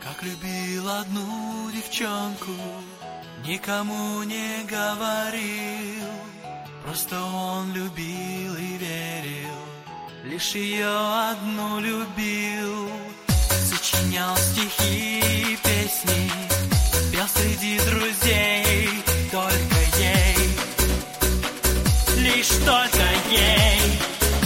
Как любил одну девчонку, никому не говорил, просто он любил и верил, лишь ее одну любил. Сочинял стихи и песни, пел среди друзей, только ей, лишь только ей.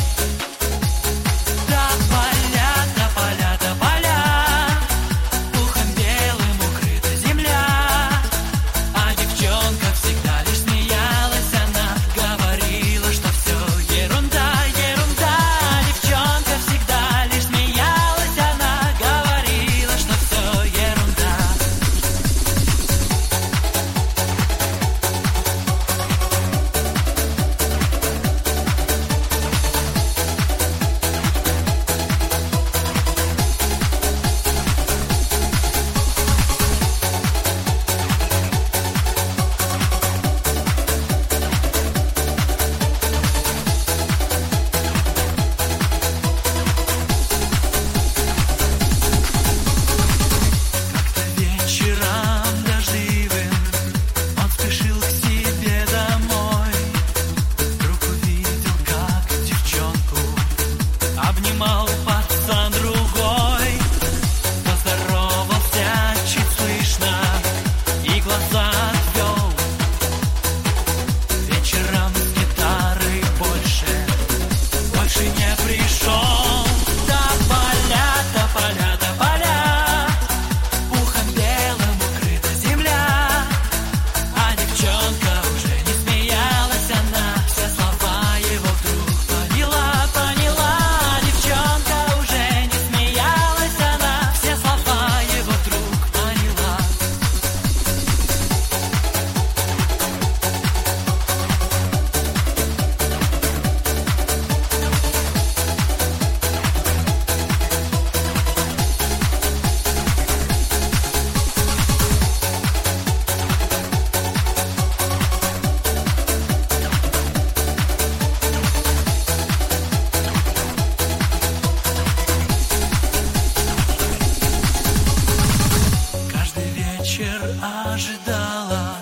Ожидала,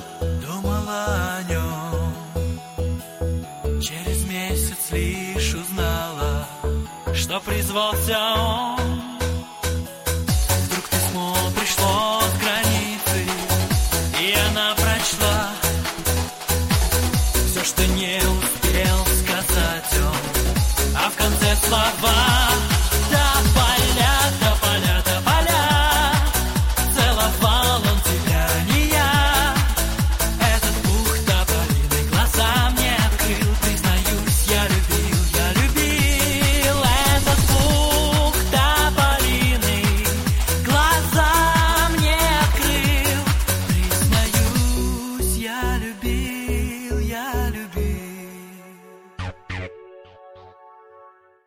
думала о нем. Через месяц лишь узнала, что призвался